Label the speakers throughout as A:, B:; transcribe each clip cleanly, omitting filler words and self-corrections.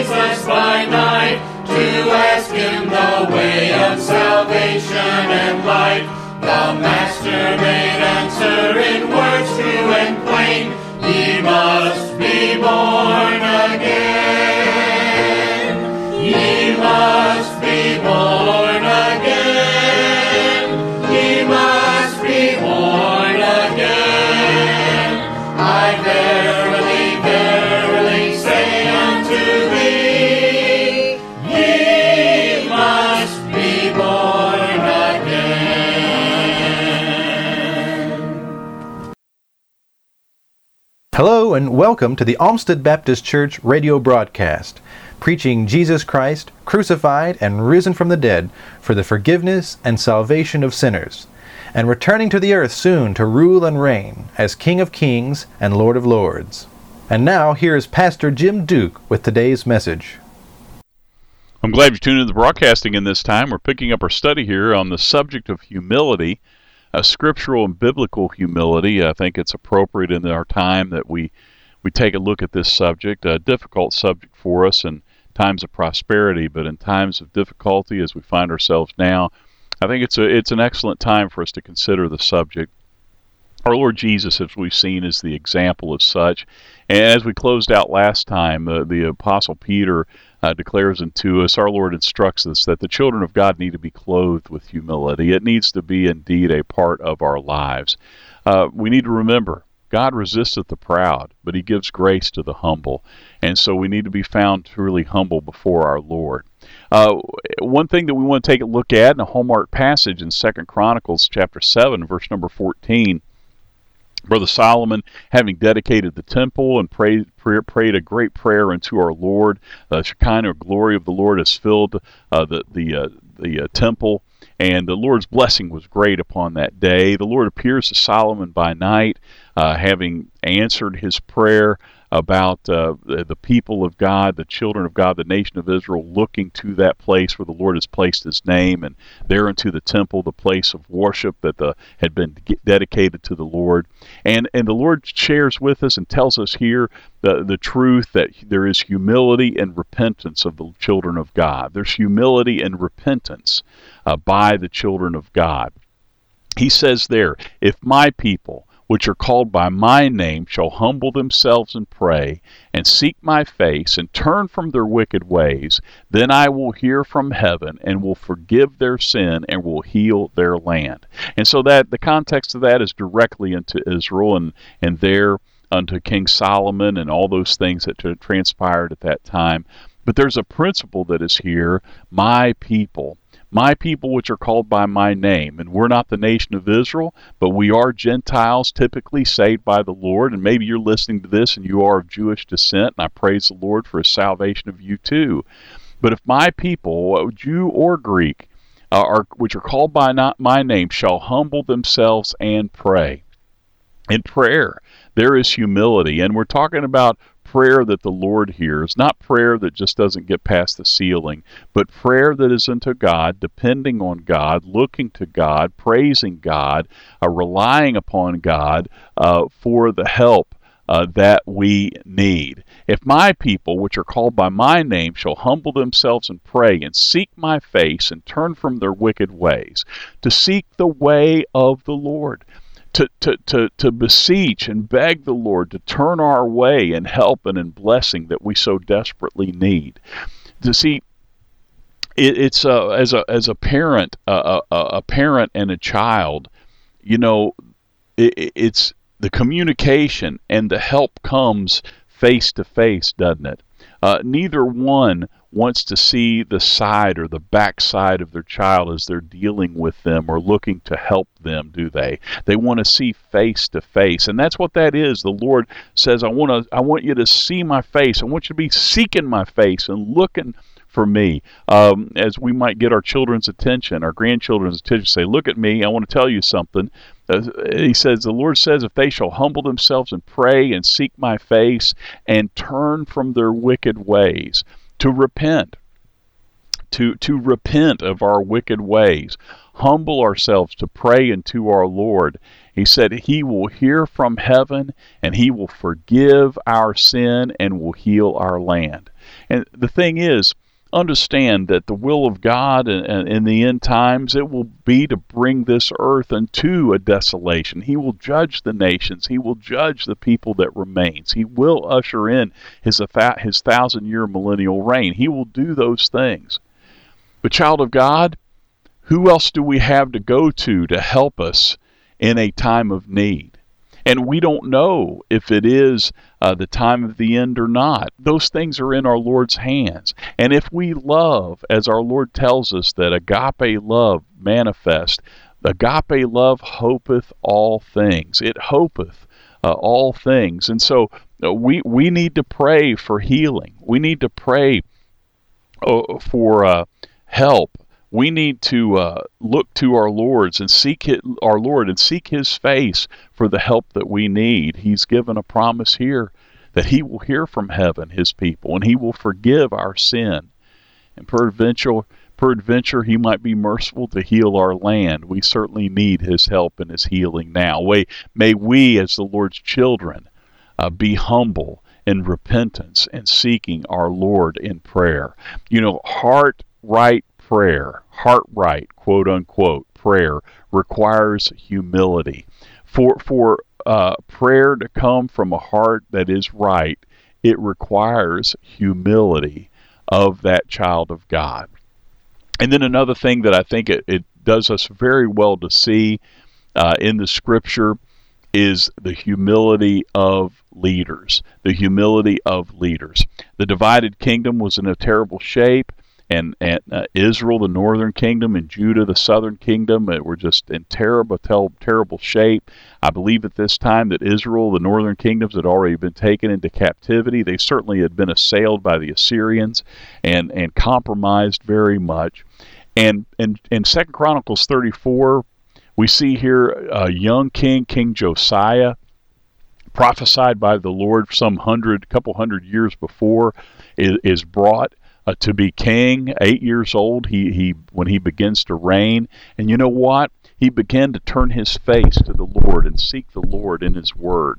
A: Jesus by night, to ask him the way of salvation and light. The Master made answer in words true and plain, ye must be born again. Ye must be born again. Ye must be born again. I verily, verily say unto thee, ye must be born again.
B: Hello and welcome to the Olmsted Baptist Church radio broadcast, preaching Jesus Christ, crucified and risen from the dead for the forgiveness and salvation of sinners, and returning to the earth soon to rule and reign as King of Kings and Lord of Lords. And now, here is Pastor Jim Duke with today's message.
C: I'm glad you tuned in to the broadcasting in this time. We're picking up our study here on the subject of humility, scriptural and biblical humility. I think it's appropriate in our time that we take a look at this subject, a difficult subject for us in times of prosperity, but in times of difficulty as we find ourselves now, I think it's an excellent time for us to consider the subject. Our Lord Jesus, as we've seen, is the example of such. And as we closed out last time, the Apostle Peter declares unto us, our Lord instructs us that the children of God need to be clothed with humility. It needs to be indeed a part of our lives. We need to remember, God resisteth the proud, but he gives grace to the humble. And so we need to be found truly humble before our Lord. One thing that we want to take a look at in a hallmark passage in 2 Chronicles chapter 7, verse number 14, Brother Solomon, having dedicated the temple and prayed a great prayer unto our Lord, the Shekinah glory of the Lord has filled the temple, and the Lord's blessing was great upon that day. The Lord appears to Solomon by night, having answered his prayer about the people of God, the children of God, the nation of Israel, looking to that place where the Lord has placed his name, and there into the temple, the place of worship that had been dedicated to the Lord. And the Lord shares with us and tells us here the truth that there is humility and repentance of the children of God. There's humility and repentance by the children of God. He says there, if my people, which are called by my name, shall humble themselves and pray, and seek my face, and turn from their wicked ways, then I will hear from heaven, and will forgive their sin, and will heal their land. And so that the context of that is directly into Israel, and there unto King Solomon, and all those things that transpired at that time. But there's a principle that is here, my people which are called by my name. And we're not the nation of Israel, but we are Gentiles, typically saved by the Lord. And maybe you're listening to this and you are of Jewish descent, and I praise the Lord for his salvation of you too. But if my people, Jew or Greek, which are called by not my name, shall humble themselves and pray. In prayer, there is humility. And we're talking about prayer that the Lord hears, not prayer that just doesn't get past the ceiling, but prayer that is unto God, depending on God, looking to God, praising God, relying upon God for the help that we need. If my people, which are called by my name, shall humble themselves and pray, and seek my face, and turn from their wicked ways, to seek the way of the Lord, to beseech and beg the Lord to turn our way in help and in blessing that we so desperately need. To see, it's as a parent, a parent and a child, you know, it's the communication and the help comes face to face, doesn't it? Neither one wants to see the side or the backside of their child as they're dealing with them or looking to help them, do they? They want to see face to face, and that's what that is. The Lord says, I want you to see my face. I want you to be seeking my face and looking for me. As we might get our children's attention, our grandchildren's attention, say, look at me, I want to tell you something. He says, the Lord says, if they shall humble themselves and pray and seek my face and turn from their wicked ways, to repent of our wicked ways. humble ourselves to pray unto our Lord, he said he will hear from heaven and he will forgive our sin and will heal our land. And the thing is, understand that the will of God in the end times, it will be to bring this earth into a desolation. He will judge the nations. He will judge the people that remains. He will usher in his 1,000-year millennial reign. He will do those things. But child of God, who else do we have to go to help us in a time of need? And we don't know if it is the time of the end or not. Those things are in our Lord's hands. And if we love, as our Lord tells us that agape love manifest, agape love hopeth all things. It hopeth all things. And so we need to pray for healing. We need to pray for help. We need to look to our Lord and seek His face for the help that we need. He's given a promise here that He will hear from heaven His people and He will forgive our sin. And peradventure He might be merciful to heal our land. We certainly need His help and His healing now. May we, as the Lord's children, be humble in repentance and seeking our Lord in prayer. Heart-right prayer, quote unquote, prayer requires humility. For prayer to come from a heart that is right, it requires humility of that child of God. And then another thing that I think it does us very well to see in the Scripture is the humility of leaders. The humility of leaders. The divided kingdom was in a terrible shape. And Israel, the northern kingdom, and Judah, the southern kingdom, were just in terrible shape. I believe at this time that Israel, the northern kingdoms, had already been taken into captivity. They certainly had been assailed by the Assyrians and compromised very much. And in 2 Chronicles 34, we see here a young king, King Josiah, prophesied by the Lord some couple hundred years before, is brought to be king. 8 years old, when he begins to reign. And you know what? He began to turn his face to the Lord and seek the Lord in His Word.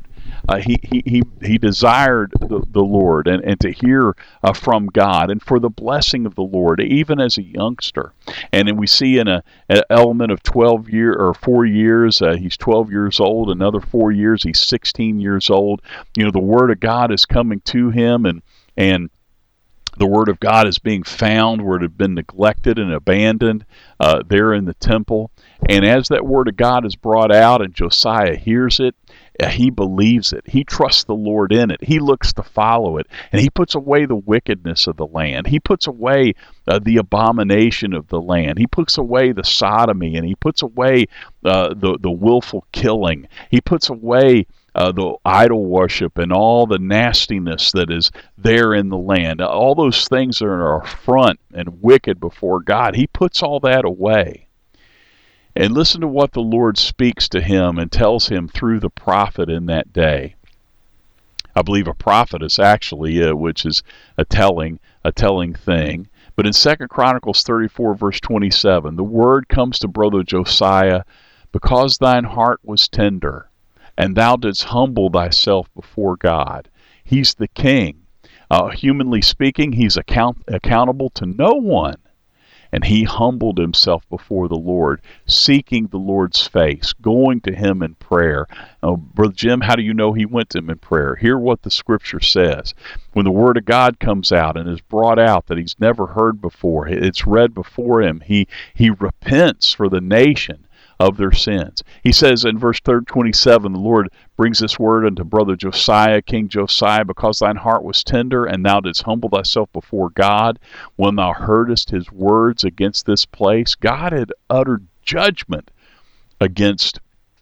C: He desired the Lord and to hear from God and for the blessing of the Lord, even as a youngster. And then we see in an element of 4 years, he's 12 years old. Another 4 years, he's 16 years old. The Word of God is coming to him, and the Word of God is being found where it had been neglected and abandoned there in the temple. And as that Word of God is brought out and Josiah hears it, he believes it. He trusts the Lord in it. He looks to follow it. And he puts away the wickedness of the land. He puts away the abomination of the land. He puts away the sodomy, and he puts away the willful killing. He puts away the idol worship and all the nastiness that is there in the land. All those things that are affront and wicked before God. He puts all that away. And listen to what the Lord speaks to him and tells him through the prophet in that day. I believe a prophet is actually, which is a telling thing. But in 2 Chronicles 34, verse 27, the word comes to brother Josiah, because thine heart was tender, and thou didst humble thyself before God. He's the king. Humanly speaking, he's accountable to no one. And he humbled himself before the Lord, seeking the Lord's face, going to him in prayer. Brother Jim, how do you know he went to him in prayer? Hear what the Scripture says. When the Word of God comes out and is brought out that he's never heard before, it's read before him, he repents for the nation of their sins. He says in verse 27, the Lord brings this word unto brother Josiah, King Josiah, because thine heart was tender, and thou didst humble thyself before God, when thou heardest his words against this place. God had uttered judgment against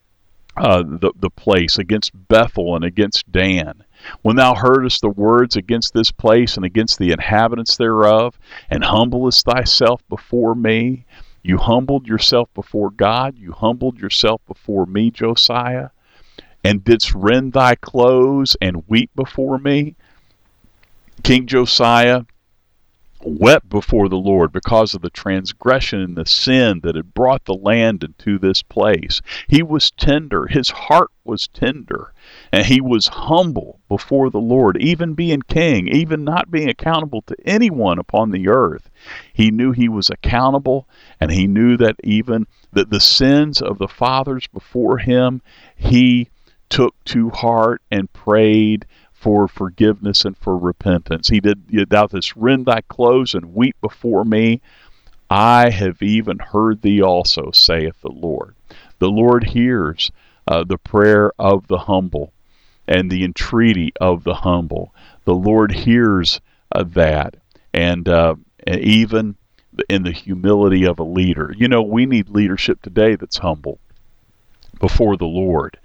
C: the place, against Bethel and against Dan. When thou heardest the words against this place and against the inhabitants thereof, and humblest thyself before me. You humbled yourself before God. You humbled yourself before me, Josiah, and didst rend thy clothes and weep before me. King Josiah wept before the Lord because of the transgression and the sin that had brought the land into this place. He was tender. His heart was tender. And he was humble before the Lord, even being king, even not being accountable to anyone upon the earth. He knew he was accountable, and he knew that even that the sins of the fathers before him, he took to heart and prayed for forgiveness and for repentance. He did, thou dost rend thy clothes and weep before me. I have even heard thee also, saith the Lord. The Lord hears the prayer of the humble and the entreaty of the humble. The Lord hears that, and even in the humility of a leader. You know, we need leadership today that's humble before the Lord.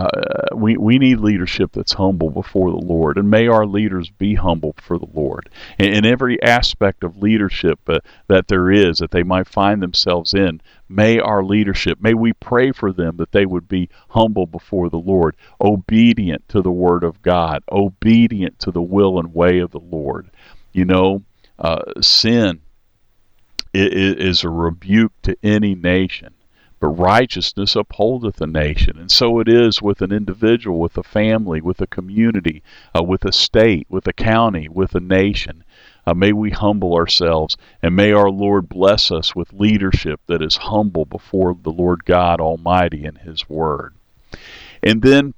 C: We need leadership that's humble before the Lord, and may our leaders be humble for the Lord. In every aspect of leadership that there is, that they might find themselves in, may our leadership, may we pray for them that they would be humble before the Lord, obedient to the Word of God, obedient to the will and way of the Lord. You know, sin is a rebuke to any nation, but righteousness upholdeth a nation. And so it is with an individual, with a family, with a community, with a state, with a county, with a nation. May we humble ourselves, and may our Lord bless us with leadership that is humble before the Lord God Almighty and His Word. And then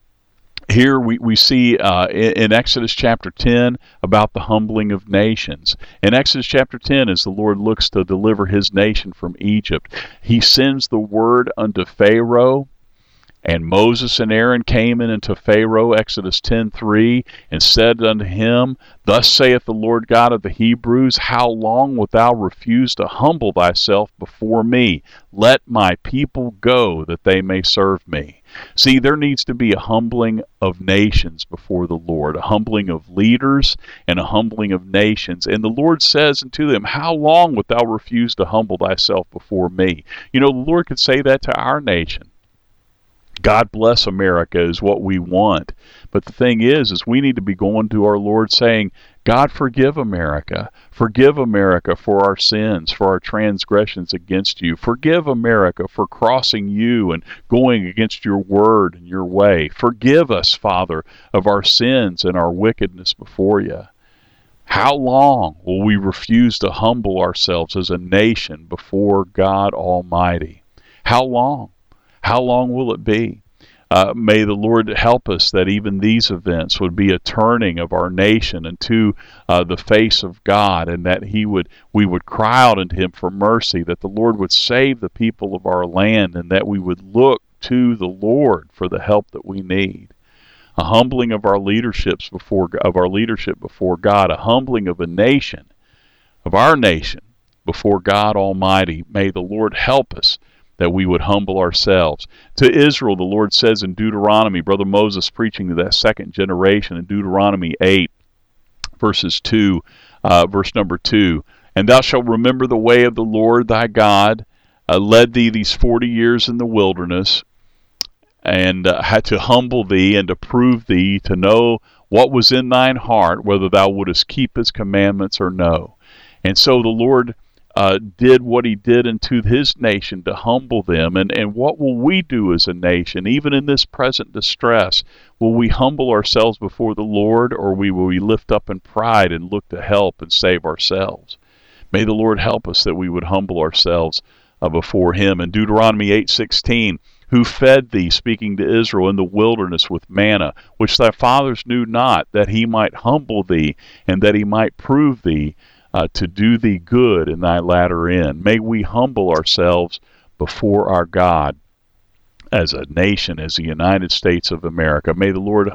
C: here we see in Exodus chapter 10 about the humbling of nations. In Exodus chapter 10, as the Lord looks to deliver His nation from Egypt, He sends the word unto Pharaoh, and Moses and Aaron came in unto Pharaoh, Exodus 10:3, and said unto him, Thus saith the Lord God of the Hebrews, How long wilt thou refuse to humble thyself before me? Let my people go, that they may serve me. See, there needs to be a humbling of nations before the Lord, a humbling of leaders and a humbling of nations. And the Lord says unto them, How long wilt thou refuse to humble thyself before me? You know, the Lord could say that to our nation. God bless America is what we want. But the thing is we need to be going to our Lord saying, God, forgive America. Forgive America for our sins, for our transgressions against you. Forgive America for crossing you and going against your word and your way. Forgive us, Father, of our sins and our wickedness before you. How long will we refuse to humble ourselves as a nation before God Almighty? How long? How long will it be? May the Lord help us that even these events would be a turning of our nation into the face of God, and that we would cry out unto Him for mercy, that the Lord would save the people of our land, and that we would look to the Lord for the help that we need. A humbling of our leadership before God, a humbling of a nation, of our nation, before God Almighty. May the Lord help us that we would humble ourselves. To Israel, the Lord says in Deuteronomy, Brother Moses preaching to that second generation in Deuteronomy 8, verse number 2, And thou shalt remember the way of the Lord thy God, led thee these 40 years in the wilderness, and had to humble thee and to prove thee, to know what was in thine heart, whether thou wouldest keep His commandments or no. And so the Lord did what He did unto His nation to humble them. And what will we do as a nation, even in this present distress? Will we humble ourselves before the Lord, or will we lift up in pride and look to help and save ourselves? May the Lord help us that we would humble ourselves before Him. In Deuteronomy 8:16, Who fed thee, speaking to Israel, in the wilderness with manna, which thy fathers knew not, that He might humble thee, and that He might prove thee, to do thee good in thy latter end. May we humble ourselves before our God as a nation, as the United States of America. May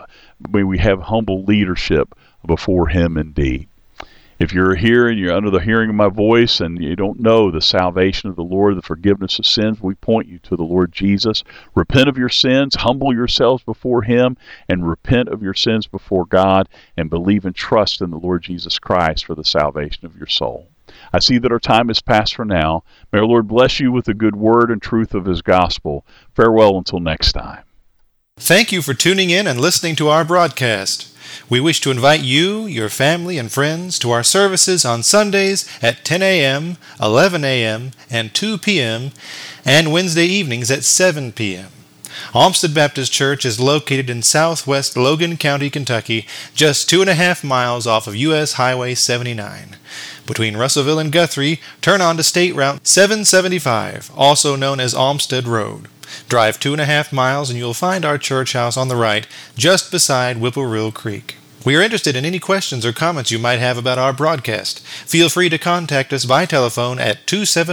C: we have humble leadership before Him indeed. If you're here and you're under the hearing of my voice and you don't know the salvation of the Lord, the forgiveness of sins, we point you to the Lord Jesus. Repent of your sins, humble yourselves before Him, and repent of your sins before God, and believe and trust in the Lord Jesus Christ for the salvation of your soul. I see that our time is past for now. May our Lord bless you with the good word and truth of His gospel. Farewell until next time.
B: Thank you for tuning in and listening to our broadcast. We wish to invite you, your family, and friends to our services on Sundays at 10 a.m., 11 a.m., and 2 p.m., and Wednesday evenings at 7 p.m. Olmsted Baptist Church is located in southwest Logan County, Kentucky, just 2.5 miles off of U.S. Highway 79. Between Russellville and Guthrie, turn on to State Route 775, also known as Olmsted Road. Drive 2.5 miles and you'll find our church house on the right, just beside Whippoorwill Creek. We are interested in any questions or comments you might have about our broadcast. Feel free to contact us by telephone at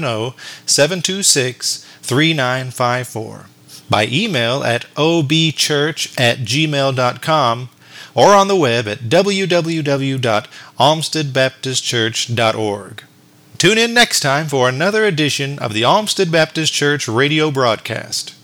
B: 270-726-3954. By email at obchurch@gmail.com, or on the web at www.olmstedbaptistchurch.org. Tune in next time for another edition of the Olmsted Baptist Church radio broadcast.